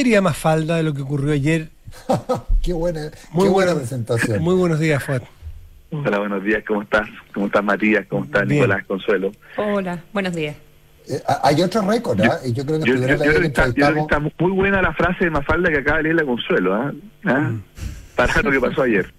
diría Mafalda de lo que ocurrió ayer? Qué buena presentación. Muy buenos días, Fuad. Hola, buenos días, ¿cómo estás? ¿Cómo estás, Matías? ¿Cómo estás, Bien. Nicolás, Consuelo? Hola, buenos días. Hay otro récord, ¿ah? Y yo creo que Yo creo que está muy buena la frase de Mafalda que acaba de leer la Consuelo, ¿ah? Para lo que pasó ayer.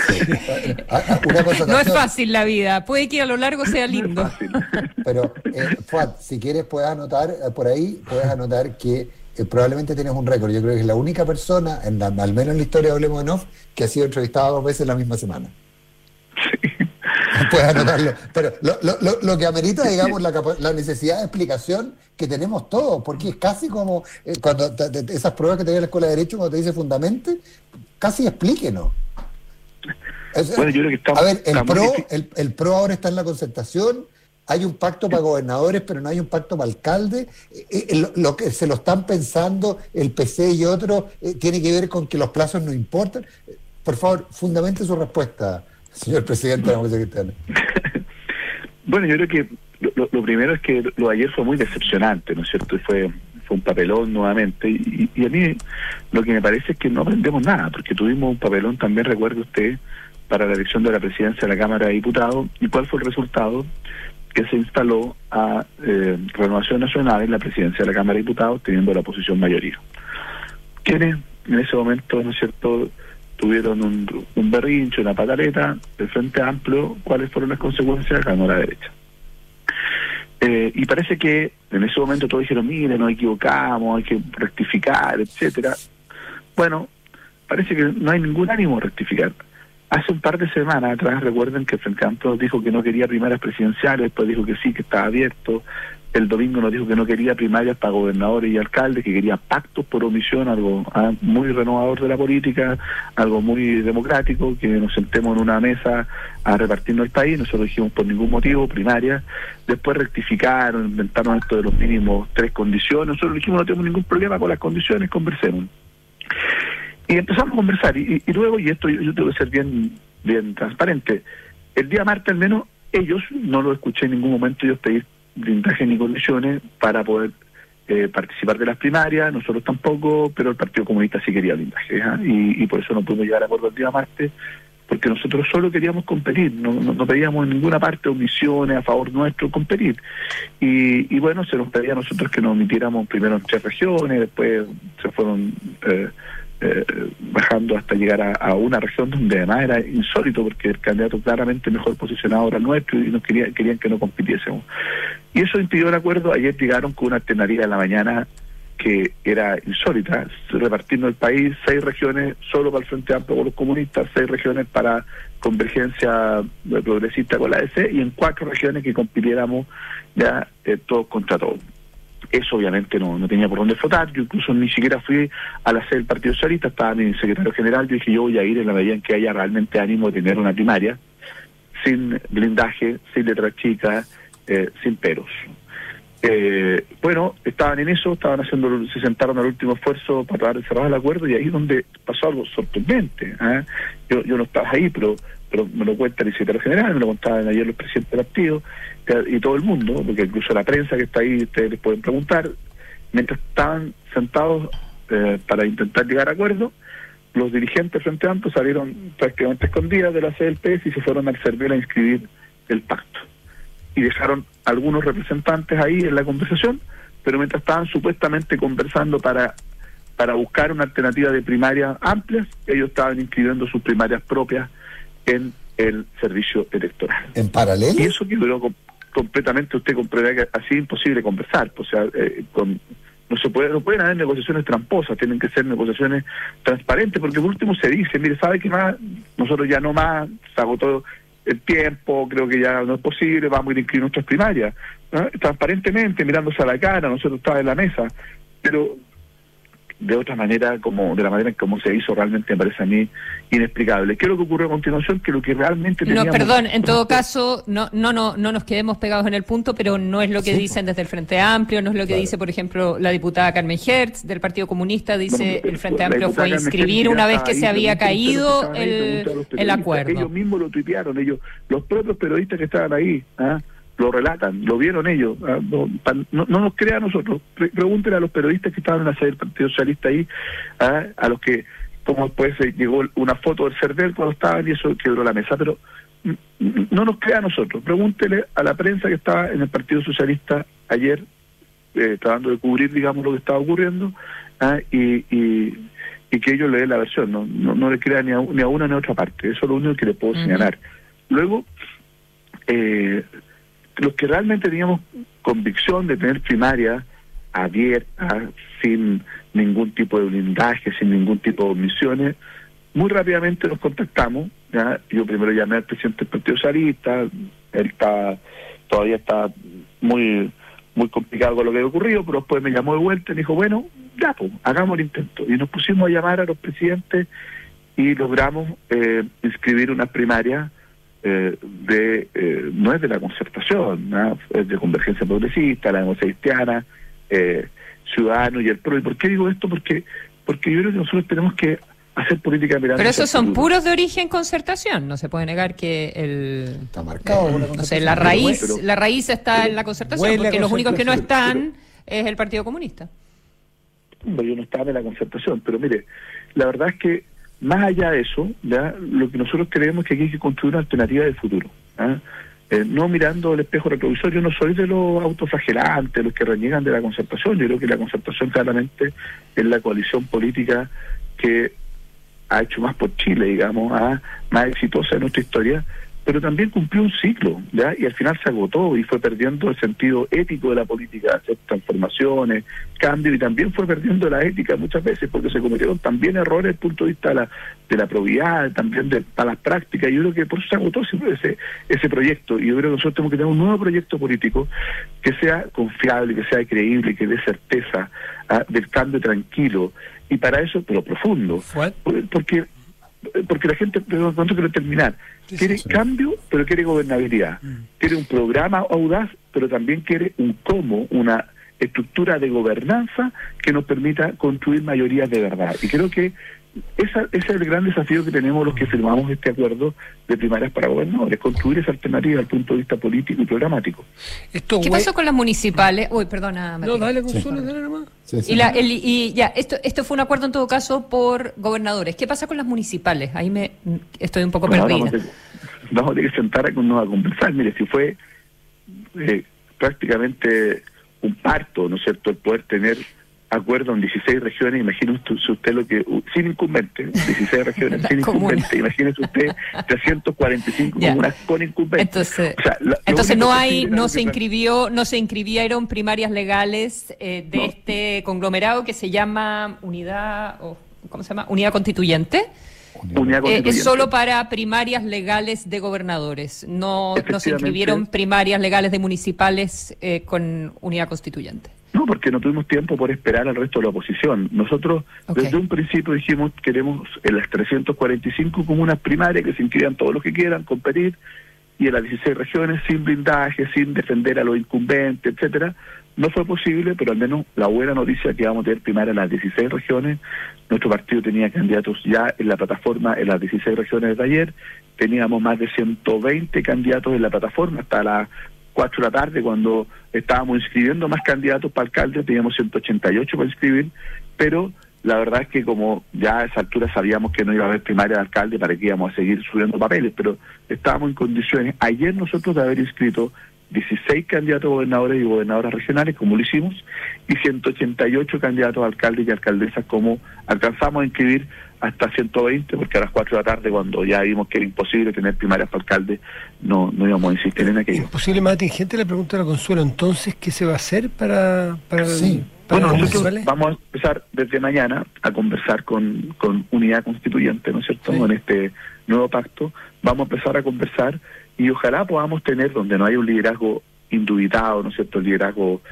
No es fácil la vida, puede que a lo largo sea lindo. Pero, Fuad, si quieres puedes anotar por ahí, que probablemente tienes un récord. Yo creo que es la única persona, al menos en la historia de Hablemos en Off, que ha sido entrevistada 2 veces en la misma semana. Sí. Puedes anotarlo. Pero lo que amerita, digamos, la necesidad de explicación que tenemos todos, porque es casi como cuando esas pruebas que te da la Escuela de Derecho, cuando te dice fundamente, casi explíquenos. Bueno, yo creo que estamos, a ver, el PRO ahora está en la concertación, hay un pacto para gobernadores, pero no hay un pacto para alcaldes. Lo que se lo están pensando el PC y otros tiene que ver con que los plazos no importan. Por favor, fundamente su respuesta, señor presidente de la Democracia Cristiana. Bueno, yo creo que lo primero es que lo de ayer fue muy decepcionante, ¿no es cierto? Y fue un papelón nuevamente, y a mí lo que me parece es que no aprendemos nada, porque tuvimos un papelón también, recuerde usted, para la elección de la presidencia de la Cámara de Diputados. ¿Y cuál fue el resultado? Que se instaló a Renovación Nacional en la presidencia de la Cámara de Diputados, teniendo la oposición mayoría. Quienes en ese momento, ¿no es cierto?, tuvieron un berrinche, una pataleta del Frente Amplio. ¿Cuáles fueron las consecuencias? Ganó la derecha. Y parece que en ese momento todos dijeron, mire, nos equivocamos, hay que rectificar, etcétera. Bueno, parece que no hay ningún ánimo de rectificar. Hace un par de semanas atrás, recuerden que el Frente Amplio dijo que no quería primarias presidenciales, después dijo que sí, que estaba abierto. El domingo nos dijo que no quería primarias para gobernadores y alcaldes, que quería pactos por omisión, algo muy renovador de la política, algo muy democrático, que nos sentemos en una mesa a repartirnos el país. Nosotros dijimos por ningún motivo primarias. Después rectificaron, inventaron esto de los mínimos 3 condiciones. Nosotros dijimos no tenemos ningún problema con las condiciones, conversemos. Y empezamos a conversar, y luego, y esto yo tengo que ser bien transparente, el día martes al menos ellos, no lo escuché en ningún momento ellos pedir blindaje ni condiciones para poder participar de las primarias, nosotros tampoco, pero el Partido Comunista sí quería blindaje, y por eso no pudimos llegar a acuerdo el día martes, porque nosotros solo queríamos competir, no pedíamos en ninguna parte omisiones a favor nuestro, competir. Y bueno, se nos pedía a nosotros que nos omitiéramos primero en 3 regiones, después se fueron bajando hasta llegar a una región donde además era insólito, porque el candidato claramente mejor posicionado era el nuestro y nos querían que no compitiésemos. Y eso impidió el acuerdo. Ayer llegaron con una alternativa en la mañana que era insólita, repartiendo el país, 6 regiones solo para el Frente Amplio con los comunistas, 6 regiones para Convergencia Progresista con la ADC, y en 4 regiones que compitiéramos ya todos contra todos. Eso obviamente no tenía por dónde flotar. Yo incluso ni siquiera fui a la sede del Partido Socialista, estaba mi secretario general. Yo dije, yo voy a ir en la medida en que haya realmente ánimo de tener una primaria, sin blindaje, sin letras chicas, sin peros. Bueno, estaban en eso, se sentaron al último esfuerzo para tratar de cerrar el acuerdo, y ahí es donde pasó algo sorprendente. Yo no estaba ahí, pero me lo cuenta el secretario general, me lo contaban ayer los presidentes del partido y todo el mundo, porque incluso la prensa que está ahí, ustedes les pueden preguntar. Mientras estaban sentados para intentar llegar a acuerdo, los dirigentes Frente Amplio salieron prácticamente escondidas de la sede del PS y se fueron al CERVEL a inscribir el pacto. Y dejaron algunos representantes ahí en la conversación, pero mientras estaban supuestamente conversando para buscar una alternativa de primarias amplias, ellos estaban inscribiendo sus primarias propias en el servicio electoral. ¿En paralelo? Y eso quedó completamente, usted comprenderá que así es imposible conversar, o sea, no pueden haber negociaciones tramposas, tienen que ser negociaciones transparentes, porque por último se dice, mire, ¿sabe qué más? Nosotros ya no más, se agotó el tiempo, creo que ya no es posible, vamos a ir a inscribir nuestras primarias, ¿no? Transparentemente, mirándose a la cara, nosotros estaba en la mesa, pero de otra manera, de la manera en cómo se hizo, realmente me parece a mí inexplicable. ¿Qué es lo que ocurrió a continuación? Que lo que realmente teníamos... No, perdón, en todo caso, no nos quedemos pegados en el punto, pero no es lo que dicen desde el Frente Amplio, no es lo que dice, por ejemplo, la diputada Carmen Hertz del Partido Comunista, dice el Frente Amplio fue a inscribir una vez que se había caído el acuerdo. Ellos mismos lo tuitearon, los propios periodistas que estaban ahí, lo relatan, lo vieron ellos, no nos crea a nosotros, pregúntenle a los periodistas que estaban en la sede del Partido Socialista ahí, a los que, como después llegó una foto del CERVEL cuando estaban y eso quebró la mesa, pero no nos crea a nosotros, pregúntele a la prensa que estaba en el Partido Socialista ayer, tratando de cubrir, digamos, lo que estaba ocurriendo, y que ellos le den la versión, no le crean ni a una ni a otra parte, eso es lo único que le puedo señalar. Luego, los que realmente teníamos convicción de tener primaria abierta, sin ningún tipo de blindaje, sin ningún tipo de omisiones, muy rápidamente nos contactamos, ¿ya? Yo primero llamé al presidente del Partido Socialista, él todavía está muy complicado con lo que había ocurrido, pero después me llamó de vuelta y me dijo, bueno, ya, pues, hagamos el intento. Y nos pusimos a llamar a los presidentes y logramos inscribir una primaria no es de la Concertación, ¿no? Es de Convergencia Progresista, la Democracia Cristiana, Ciudadanos y el PRO. ¿Y por qué digo esto? Porque yo creo que nosotros tenemos que hacer política mirando. Pero esos son puros de origen Concertación, no se puede negar que está marcado. No sé, la raíz está en la Concertación, porque los únicos que no están es el Partido Comunista. Yo no estaba en la Concertación, pero mire, la verdad es que más allá de eso, ¿ya? Lo que nosotros creemos es que aquí hay que construir una alternativa de futuro, no mirando el espejo retrovisor. Yo no soy de los autoflagelantes, los que reniegan de la Concertación. Yo creo que la Concertación claramente es la coalición política que ha hecho más por Chile, digamos, más exitosa en nuestra historia, pero también cumplió un ciclo, ¿ya? Y al final se agotó y fue perdiendo el sentido ético de la política, hacer transformaciones, cambios, y también fue perdiendo la ética muchas veces, porque se cometieron también errores desde el punto de vista de la probidad, también de las prácticas. Y yo creo que por eso se agotó siempre ese proyecto, y yo creo que nosotros tenemos que tener un nuevo proyecto político que sea confiable, que sea creíble, que dé certeza del cambio tranquilo, y para eso, pero profundo, porque la gente, perdón, quiero terminar, quiere cambio, pero quiere gobernabilidad, quiere un programa audaz, pero también quiere una estructura de gobernanza que nos permita construir mayorías de verdad. Y creo que ese es el gran desafío que tenemos los que firmamos este acuerdo de primarias para gobernadores, construir esa alternativa desde el punto de vista político y programático. ¿Qué pasó con las municipales? Uy, perdona, Matías. No, dale, Consuelo, dale nomás. Esto fue un acuerdo en todo caso por gobernadores. ¿Qué pasa con las municipales? Ahí estoy un poco perdida. Vamos a tener que sentarnos a conversar. Mire, si fue prácticamente un parto, ¿no es cierto?, el poder tener acuerdo en 16 regiones. Imagínese usted lo que, sin incumbente, 16 regiones sin incumbente, imagínese usted 345 comunas con incumbente. Entonces no se inscribieron primarias legales de este conglomerado que se llama Unidad Constituyente. Es solo para primarias legales de gobernadores. No se inscribieron primarias legales de municipales con Unidad Constituyente. No, porque no tuvimos tiempo por esperar al resto de la oposición. Nosotros desde un principio dijimos queremos en las 345 comunas primarias que se inscriban todos los que quieran competir, y en las 16 regiones sin blindaje, sin defender a los incumbentes, etcétera. No fue posible, pero al menos la buena noticia es que vamos a tener primaria en las 16 regiones. Nuestro partido tenía candidatos ya en la plataforma en las 16 regiones de ayer. Teníamos más de 120 candidatos en la plataforma hasta las 4 de la tarde, cuando estábamos inscribiendo más candidatos para alcalde. Teníamos 188 para inscribir, pero la verdad es que como ya a esa altura sabíamos que no iba a haber primaria de alcalde, para que íbamos a seguir subiendo papeles, pero estábamos en condiciones ayer nosotros de haber inscrito 16 candidatos a gobernadores y gobernadoras regionales, como lo hicimos, y 188 candidatos a alcaldes y alcaldesas, como alcanzamos a inscribir hasta 120, porque a las 4 de la tarde, cuando ya vimos que era imposible tener primarias para alcalde, no íbamos a insistir en aquello. Imposible, más atingente. Le pregunto a la Consuelo, entonces, ¿qué se va a hacer para bueno, nosotros vamos a empezar desde mañana a conversar con Unidad Constituyente, ¿no es cierto?, en este nuevo pacto. Vamos a empezar a conversar y ojalá podamos tener, donde no haya un liderazgo indubitado, ¿no es cierto?, el liderazgo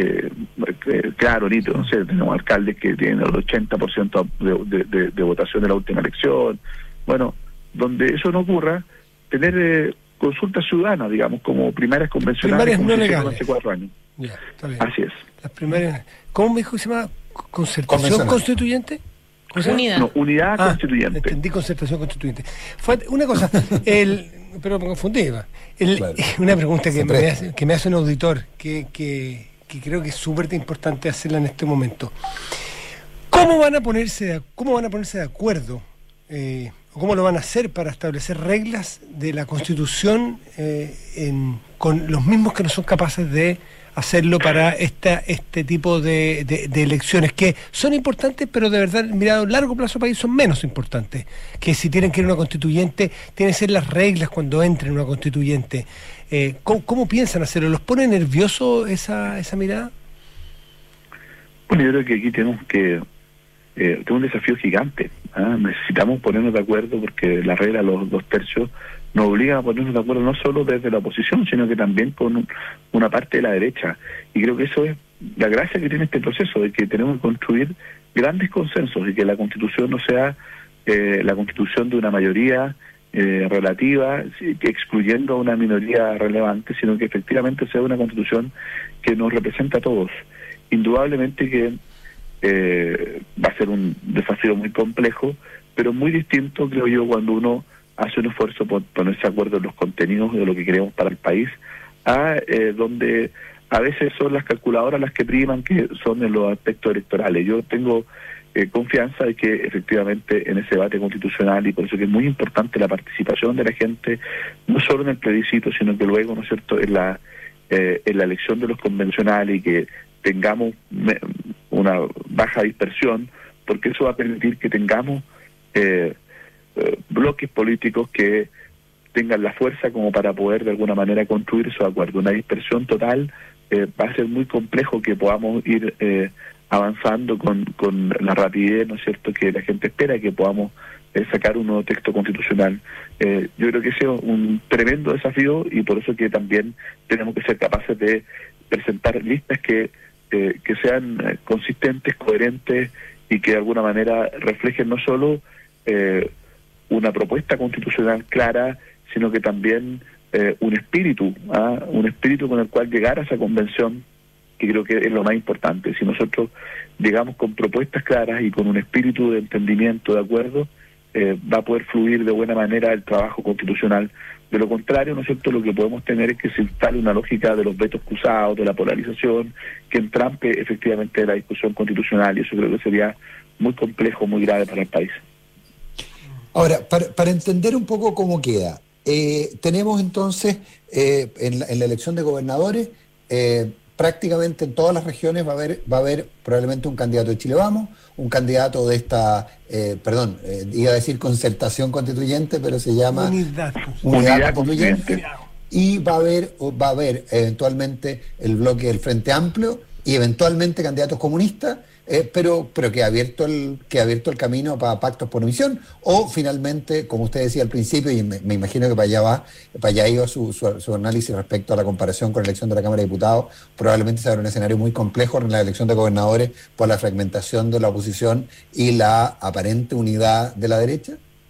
claro, nítido, no sé, tenemos alcaldes que tienen el 80% de votación de la última elección. Bueno, donde eso no ocurra, tener consultas ciudadanas, digamos, como primarias convencionales, primarias no legales hace 4 años. Ya, está bien. Así es. Las primarias, ¿cómo me dijo que se llama? ¿Concertación Constituyente? Unidad. No, Unidad Constituyente. Entendí, Concertación Constituyente. Fue una cosa, pero confundida. Claro. Una pregunta que Se me hace un auditor, que creo que es súper importante hacerla en este momento. ¿Cómo van a ponerse de acuerdo? ¿O cómo lo van a hacer para establecer reglas de la Constitución con los mismos que no son capaces de hacerlo para este tipo de elecciones que son importantes, pero de verdad, mirado a largo plazo país, son menos importantes? Que si tienen que ir a una constituyente, tienen que ser las reglas cuando entren en una constituyente. ¿Cómo piensan hacerlo? ¿Los pone nervioso esa mirada? Bueno, yo creo que aquí tenemos un desafío gigante. Necesitamos ponernos de acuerdo porque la regla de los 2/3 nos obliga a ponernos de acuerdo no solo desde la oposición, sino que también con una parte de la derecha. Y creo que eso es la gracia que tiene este proceso, de que tenemos que construir grandes consensos y que la Constitución no sea la Constitución de una mayoría relativa, excluyendo a una minoría relevante, sino que efectivamente sea una Constitución que nos representa a todos. Indudablemente que va a ser un desafío muy complejo, pero muy distinto, creo yo, cuando uno hace un esfuerzo por ponerse de acuerdo en los contenidos de lo que queremos para el país, donde a veces son las calculadoras las que priman, que son en los aspectos electorales. Yo tengo confianza de que efectivamente en ese debate constitucional, y por eso que es muy importante la participación de la gente, no solo en el plebiscito, sino que luego, ¿no es cierto?, en la elección de los convencionales, y que tengamos una baja dispersión, porque eso va a permitir que tengamos bloques políticos que tengan la fuerza como para poder de alguna manera construir esos acuerdos. Una dispersión total va a ser muy complejo que podamos ir avanzando con la rapidez, ¿no es cierto?, que la gente espera, que podamos sacar un nuevo texto constitucional. Yo creo que ese es un tremendo desafío, y por eso que también tenemos que ser capaces de presentar listas que sean consistentes, coherentes, y que de alguna manera reflejen no solo una propuesta constitucional clara, sino que también un espíritu con el cual llegar a esa convención, que creo que es lo más importante. Si nosotros llegamos con propuestas claras y con un espíritu de entendimiento, de acuerdo, va a poder fluir de buena manera el trabajo constitucional. De lo contrario, ¿no es cierto?, lo que podemos tener es que se instale una lógica de los vetos cruzados, de la polarización, que entrampe efectivamente la discusión constitucional, y eso creo que sería muy complejo, muy grave para el país. Ahora, para entender un poco cómo queda, tenemos entonces en la elección de gobernadores, prácticamente en todas las regiones va a haber probablemente un candidato de Chile Vamos, un candidato de esta, iba a decir concertación constituyente, pero se llama Unidad Constituyente, y va a haber eventualmente el bloque del Frente Amplio y eventualmente candidatos comunistas, pero que ha abierto el camino para pactos por omisión, o finalmente, como usted decía al principio, y me imagino que para allá iba su análisis respecto a la comparación con la elección de la Cámara de Diputados, probablemente se abre un escenario muy complejo en la elección de gobernadores por la fragmentación de la oposición y la aparente unidad de la derecha.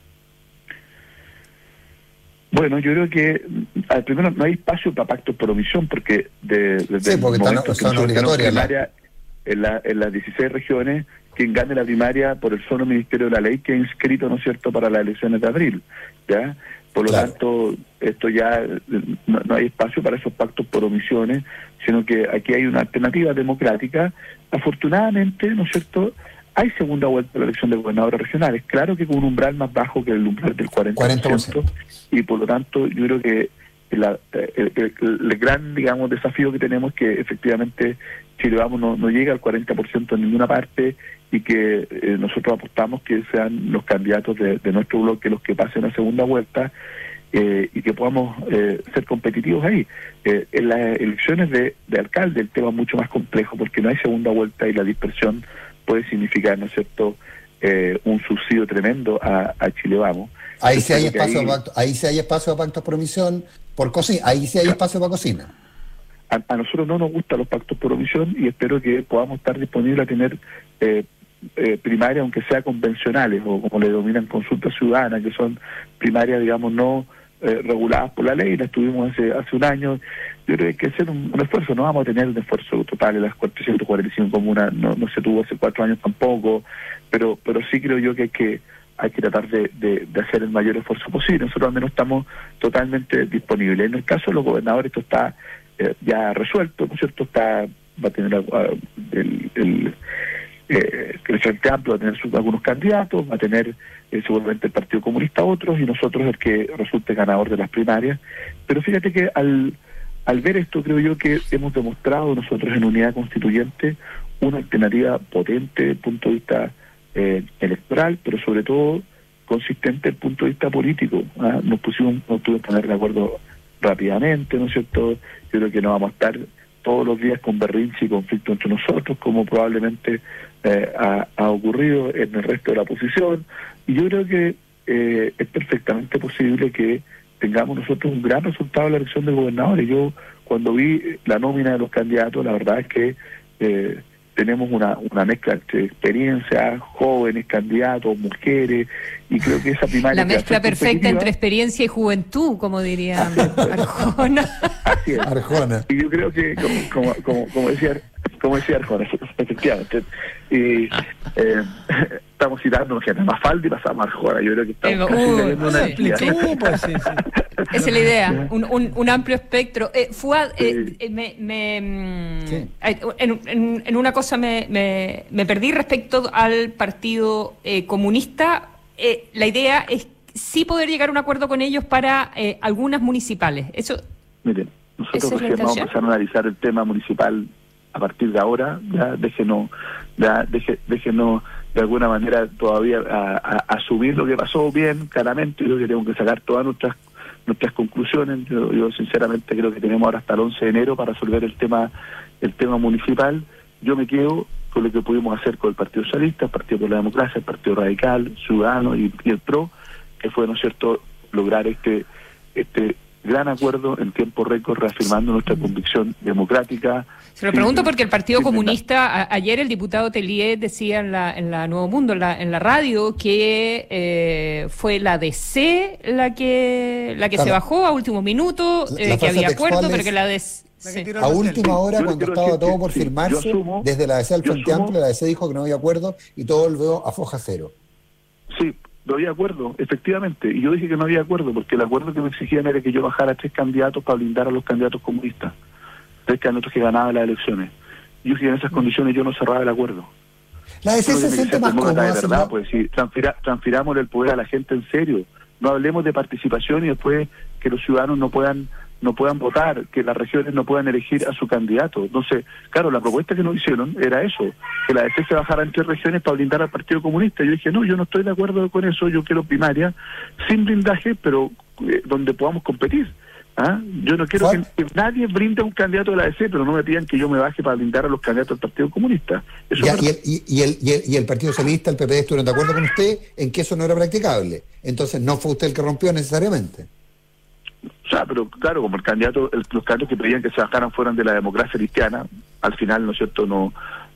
Bueno, yo creo que primero no hay espacio para pactos por omisión, porque desde el momento que son obligatorias en las 16 regiones, quien gane la primaria por el solo Ministerio de la Ley queda inscrito, ¿no es cierto?, para las elecciones de abril, ¿ya? Por lo tanto, esto ya no hay espacio para esos pactos por omisiones, sino que aquí hay una alternativa democrática. Afortunadamente, ¿no es cierto?, hay segunda vuelta de la elección de gobernadores regionales, claro que con un umbral más bajo que el umbral del 40%, y por lo tanto yo creo que el gran, digamos, desafío que tenemos es que efectivamente Chile Vamos no llega al 40% en ninguna parte, y que nosotros apostamos que sean los candidatos de nuestro bloque los que pasen a segunda vuelta, y que podamos ser competitivos ahí. En las elecciones de alcalde el tema es mucho más complejo, porque no hay segunda vuelta y la dispersión puede significar, ¿no es cierto?, un subsidio tremendo a Chile Vamos. Ahí sí hay espacio a pactos por omisión, ahí sí hay espacio para cocina. A nosotros no nos gustan los pactos por omisión, y espero que podamos estar disponibles a tener primarias, aunque sea convencionales, o como le denominan consultas ciudadanas, que son primarias, digamos, no reguladas por la ley. Las tuvimos hace un año. Yo creo que hay que hacer un esfuerzo. No vamos a tener un esfuerzo total en las 445 comunas, no se tuvo hace 4 años tampoco, pero sí creo yo que hay que hay que tratar de hacer el mayor esfuerzo posible. Nosotros al menos estamos totalmente disponibles. En el caso de los gobernadores esto está ya resuelto, ¿no es cierto? Va a tener el Frente Amplio va a tener algunos candidatos, va a tener seguramente el Partido Comunista otros, y nosotros el que resulte ganador de las primarias. Pero fíjate que al ver esto, creo yo que hemos demostrado nosotros en Unidad Constituyente una alternativa potente desde el punto de vista electoral, pero sobre todo consistente desde el punto de vista político. Nos pudimos poner de acuerdo rápidamente, ¿no es cierto? Yo creo que no vamos a estar todos los días con berrinche y conflicto entre nosotros, como probablemente ha ocurrido en el resto de la oposición, y yo creo que es perfectamente posible que tengamos nosotros un gran resultado en la elección de gobernadores. Yo, cuando vi la nómina de los candidatos, la verdad es que tenemos una mezcla entre experiencia, jóvenes, candidatos, mujeres, y creo que esa primaria... La mezcla perfecta entre experiencia y juventud, como diría Arjona. Así es. Arjona. Y yo creo que, como decía Arjona, efectivamente, y estamos citando a Mafalda y pasamos a Arjona. Yo creo que estamos casi teniendo una pues, sí. Esa es la idea, un amplio espectro. Fuad, Sí. en una cosa me perdí respecto al Partido Comunista. La idea es sí poder llegar a un acuerdo con ellos para algunas municipales. Eso. Miren, nosotros ¿Esa es la recién vamos a intención? empezar a analizar el tema municipal a partir de ahora. Ya déjenos de alguna manera todavía a asumir lo que pasó bien, claramente. Yo creo que tenemos que sacar todas nuestras conclusiones. Yo sinceramente creo que tenemos ahora hasta el 11 de enero para resolver el tema municipal. Yo me quedo con lo que pudimos hacer con el Partido Socialista, el Partido por la Democracia, el Partido Radical, Ciudadano y el PRO, que fue, ¿no es cierto?, lograr este gran acuerdo en tiempo récord, reafirmando nuestra convicción democrática. Se lo pregunto porque el Partido sí, Comunista, ayer el diputado Tellier decía en la Nuevo Mundo, en la radio, que fue la DC la que Claro. se bajó a último minuto, La que había frase acuerdo, textual pero es- que la DC... Sí. A última hora, Yo cuando quiero estaba decir todo que por sí, firmarse, yo asumo- desde la DC al yo Frente asumo- Amplio, la DC dijo que no había acuerdo y todo volvió a foja cero. Sí, no había acuerdo, efectivamente. Y yo dije que no había acuerdo, porque el acuerdo que me exigían era que yo bajara 3 candidatos para blindar a los candidatos comunistas. 3 candidatos que ganaban las elecciones. Y yo dije que en esas condiciones yo no cerraba el acuerdo. La DC Eso se tiene que siente ser más demócrata cómoda, de verdad, señor. pues si transfiramos el poder a la gente en serio. No hablemos de participación y después que los ciudadanos no puedan votar, que las regiones no puedan elegir a su candidato. Entonces, claro, la propuesta que nos hicieron era eso, que la DC se bajara en 3 regiones para blindar al Partido Comunista. Yo dije, no, yo no estoy de acuerdo con eso, yo quiero primaria, sin blindaje, pero donde podamos competir. Yo no quiero que nadie brinde a un candidato de la DC, pero no me pidan que yo me baje para blindar a los candidatos del Partido Comunista. Eso Ya, es y el Partido Socialista, el PPD, estuvieron de acuerdo con usted en que eso no era practicable. Entonces no fue usted el que rompió necesariamente. O sea, pero claro, como los candidatos que pedían que se bajaran fueran de la democracia cristiana, al final, ¿no es cierto?, no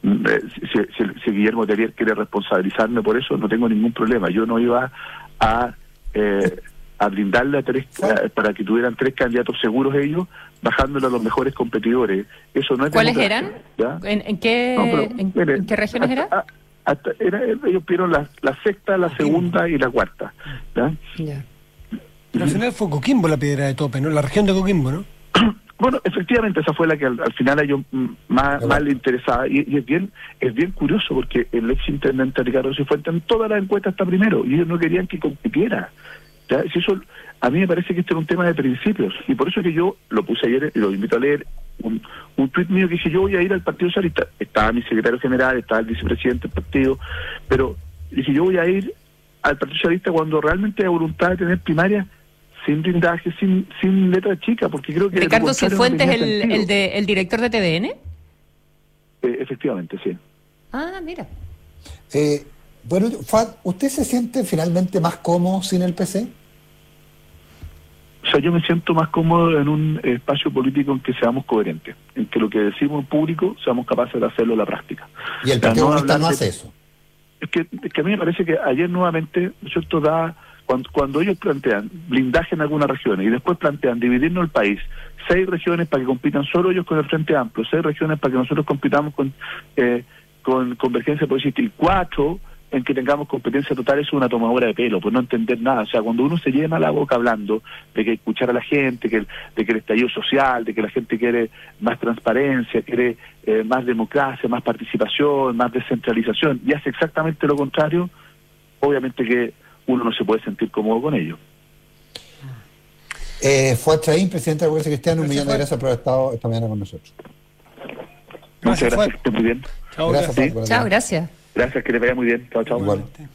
si Guillermo Tellier quiere responsabilizarme por eso, no tengo ningún problema. Yo no iba a blindarle a 3 para que tuvieran 3 candidatos seguros ellos, bajándole a los mejores competidores. Eso no es ¿Cuáles democracia, eran? ¿ya? ¿En qué, No, pero, mire, ¿en qué regiones eran? ellos pidieron la sexta, la segunda y la cuarta, ¿ya? Ya. Pero al final fue Coquimbo la piedra de tope, ¿no? La región de Coquimbo, ¿no? Bueno, efectivamente esa fue la que al final a ellos más le interesaba, y es bien curioso porque el ex intendente Ricardo Cifuentes en todas las encuestas está primero y ellos no querían que compitiera. ¿Ya? Si eso, a mí me parece que este era un tema de principios, y por eso es que yo lo puse ayer y lo invito a leer un tuit mío que dije: yo voy a ir al Partido Socialista. Estaba mi secretario general, estaba el vicepresidente del partido, pero dije: yo voy a ir al Partido Socialista cuando realmente hay voluntad de tener primaria sin blindaje, sin letra chica, porque creo que Ricardo Cifuentes, no tenía sentido. el director de TVN. Efectivamente, sí. Ah, mira. Bueno, Fuad, ¿usted se siente finalmente más cómodo sin el PC? O sea, yo me siento más cómodo en un espacio político en que seamos coherentes, en que lo que decimos en público seamos capaces de hacerlo en la práctica. Y el Partido Comunista no hace eso. Es que a mí me parece que ayer nuevamente, ¿no es cierto?, cuando ellos plantean blindaje en algunas regiones y después plantean dividirnos el país, 6 regiones para que compitan solo ellos con el Frente Amplio, 6 regiones para que nosotros compitamos con Convergencia Progresista y 4 en que tengamos competencia total es una tomadura de pelo, por no entender nada. O sea, cuando uno se llena la boca hablando de que escuchar a la gente, de que el estallido social, de que la gente quiere más transparencia, quiere más democracia, más participación, más descentralización, y hace exactamente lo contrario, obviamente que uno no se puede sentir cómodo con ello. Fuad Chaín, presidente de la Democracia Cristiana, un millón de gracias por haber estado esta mañana con nosotros. Muchas gracias, que estén muy bien. Chao, Gracias. gracias. Chao, gracias. Gracias, que les vaya muy bien. Chao, chao. Igual.